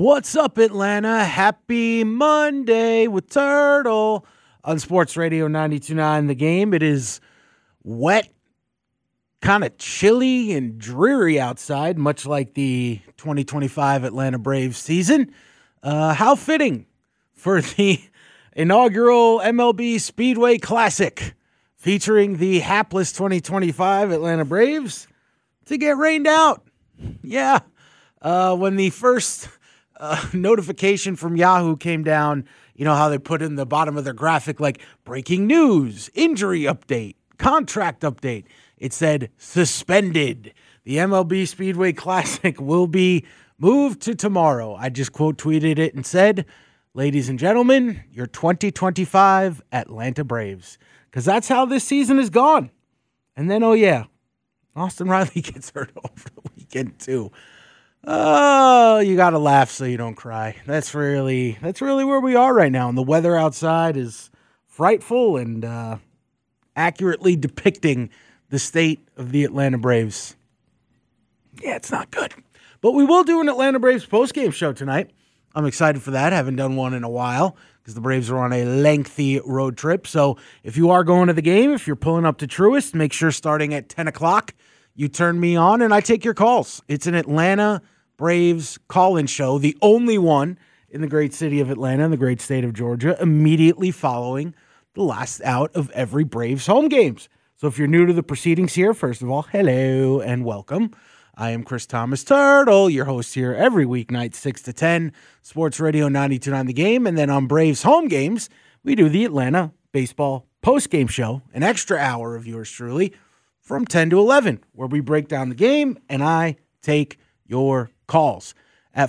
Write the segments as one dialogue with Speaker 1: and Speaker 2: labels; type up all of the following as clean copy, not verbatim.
Speaker 1: What's up, Atlanta? Happy Monday with Turtle on Sports Radio 92.9 The Game. It is wet, kind of chilly and dreary outside, much like the 2025 Atlanta Braves season. How fitting for the inaugural MLB Speedway Classic featuring the hapless 2025 Atlanta Braves to get rained out. Yeah, when the first notification from Yahoo came down, you know how they put in the bottom of their graphic like breaking news, injury update, contract update. It said suspended. The MLB Speedway Classic will be moved to tomorrow. I just quote tweeted it and said, ladies and gentlemen, your 2025 Atlanta Braves. Because that's how this season is gone. And then, oh yeah, Austin Riley gets hurt over the weekend too. Oh, you got to laugh so you don't cry. That's really where we are right now. And the weather outside is frightful and accurately depicting the state of the Atlanta Braves. Yeah, it's not good. But we will do an Atlanta Braves postgame show tonight. I'm excited for that. Haven't done one in a while because the Braves are on a lengthy road trip. So if you are going to the game, if you're pulling up to Truist, make sure starting at 10 o'clock, you turn me on and I take your calls. It's an Atlanta Braves call-in show, the only one in the great city of Atlanta and the great state of Georgia, immediately following the last out of every Braves home games. So if you're new to the proceedings here, first of all, hello and welcome. I am Chris Thomas Turtle, your host here every weeknight, 6 to 10, Sports Radio 92.9 The Game. And then on Braves home games, we do the Atlanta Baseball postgame show, an extra hour of yours truly, from 10 to 11, where we break down the game and I take your calls at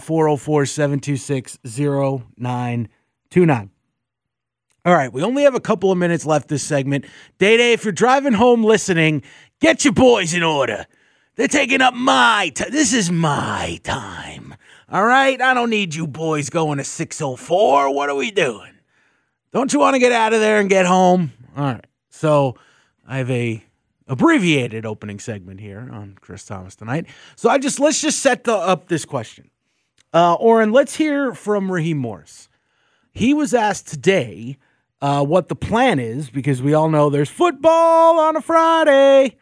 Speaker 1: 404-726-0929. All right, we only have a couple of minutes left this segment. Day-Day, if you're driving home listening, get your boys in order. They're taking up my time. This is my time. All right? I don't need you boys going to 604. What are we doing? Don't you want to get out of there and get home? All right. So I have a abbreviated opening segment here on Chris Thomas tonight. So let's just set up this question. Oren, let's hear from Raheem Morris. He was asked today what the plan is, because we all know there's football on a Friday.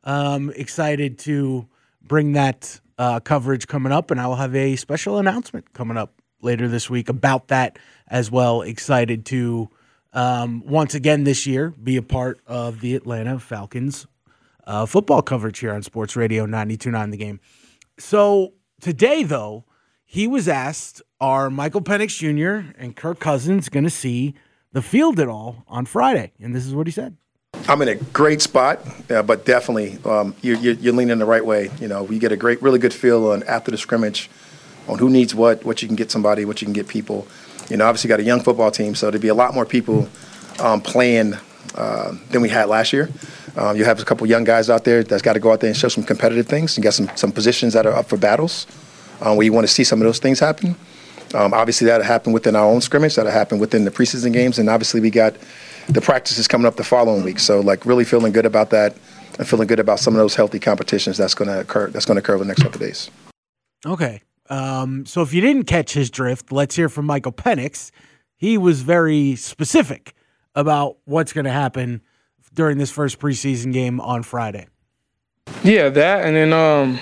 Speaker 1: Excited to bring that coverage coming up, and I will have a special announcement coming up later this week about that as well. Excited to once again this year be a part of the Atlanta Falcons football coverage here on Sports Radio 92.9 The Game. So today, though, he was asked, are Michael Penix Jr. and Kirk Cousins going to see the field at all on Friday? And this is what he said.
Speaker 2: I'm in a great spot, but definitely you're leaning the right way. You know, we get a really good feel on after the scrimmage on who needs what you can get somebody, what you can get people. You know, obviously got a young football team, so there'll be a lot more people playing than we had last year. You have a couple young guys out there that's got to go out there and show some competitive things. You got some positions that are up for battles where you want to see some of those things happen. Obviously, that'll happen within our own scrimmage. That'll happen within the preseason games. And obviously, we got the practices coming up the following week. So, really feeling good about that and feeling good about some of those healthy competitions that's going to occur over the next couple of days.
Speaker 1: Okay. So if you didn't catch his drift, let's hear from Michael Penix. He was very specific about what's going to happen during this first preseason game on Friday.
Speaker 3: Yeah, that, and then,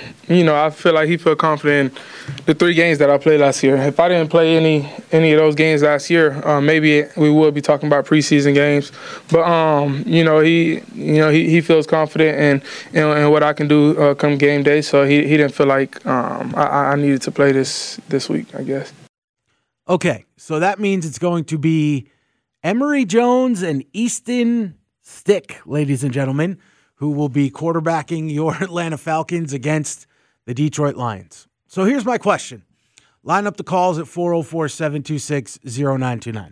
Speaker 3: I feel like he felt confident in the 3 games that I played last year. If I didn't play any of those games last year, maybe we would be talking about preseason games. But, he feels confident in what I can do come game day, so he didn't feel like I needed to play this week, I guess.
Speaker 1: Okay, so that means it's going to be Emory Jones and Easton Stick, ladies and gentlemen, who will be quarterbacking your Atlanta Falcons against the Detroit Lions. So here's my question. Line up the calls at 404-726-0929.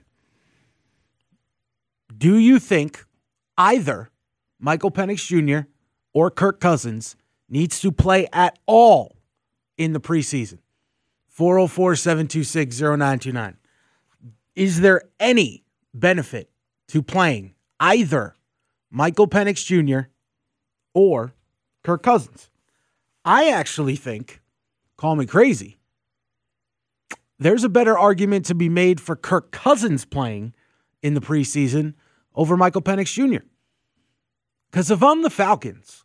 Speaker 1: Do you think either Michael Penix Jr. or Kirk Cousins needs to play at all in the preseason? 404-726-0929. Is there any benefit to playing either Michael Penix Jr. or Kirk Cousins? I actually think, call me crazy, there's a better argument to be made for Kirk Cousins playing in the preseason over Michael Penix Jr. Because if I'm the Falcons,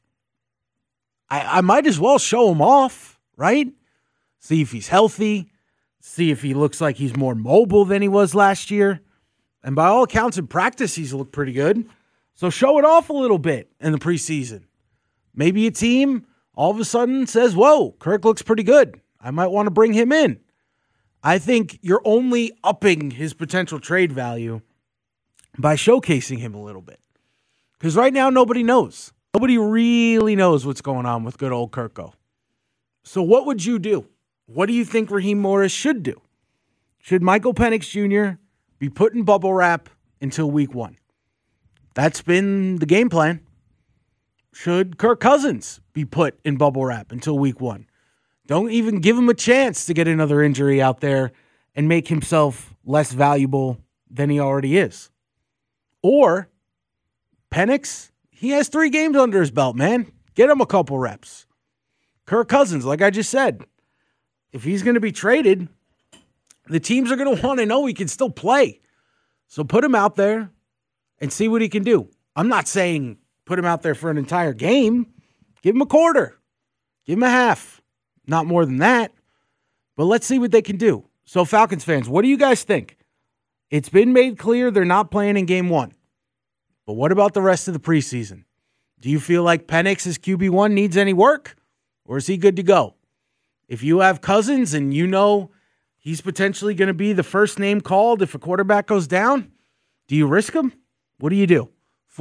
Speaker 1: I might as well show him off, right? See if he's healthy. See if he looks like he's more mobile than he was last year. And by all accounts in practice, he's looked pretty good. So show it off a little bit in the preseason. Maybe a team all of a sudden says, whoa, Kirk looks pretty good. I might want to bring him in. I think you're only upping his potential trade value by showcasing him a little bit. Because right now, nobody knows. Nobody really knows what's going on with good old Kirko. So what would you do? What do you think Raheem Morris should do? Should Michael Penix Jr. be put in bubble wrap until week 1? That's been the game plan. Should Kirk Cousins be put in bubble wrap until week 1? Don't even give him a chance to get another injury out there and make himself less valuable than he already is. Or Penix, he has 3 games under his belt, man. Get him a couple reps. Kirk Cousins, like I just said, if he's going to be traded, the teams are going to want to know he can still play. So put him out there and see what he can do. I'm not saying put him out there for an entire game. Give him a quarter. Give him a half. Not more than that. But let's see what they can do. So Falcons fans, what do you guys think? It's been made clear they're not playing in game 1. But what about the rest of the preseason? Do you feel like Penix's QB1 needs any work? Or is he good to go? If you have Cousins and you know he's potentially going to be the first name called if a quarterback goes down, do you risk him? What do you do?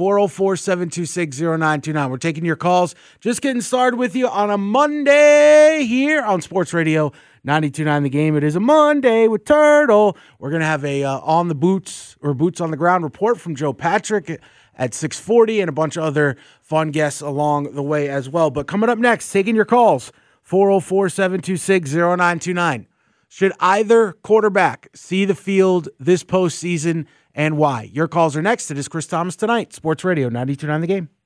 Speaker 1: 404-726-0929. We're taking your calls. Just getting started with you on a Monday here on Sports Radio 92.9 The Game. It is a Monday with Turtle. We're going to have a on the boots or boots on the ground report from Joe Patrick at 6:40 and a bunch of other fun guests along the way as well. But coming up next, taking your calls, 404-726-0929. Should either quarterback see the field this postseason and why? Your calls are next. It is Chris Thomas Tonight, Sports Radio 92.9 The Game.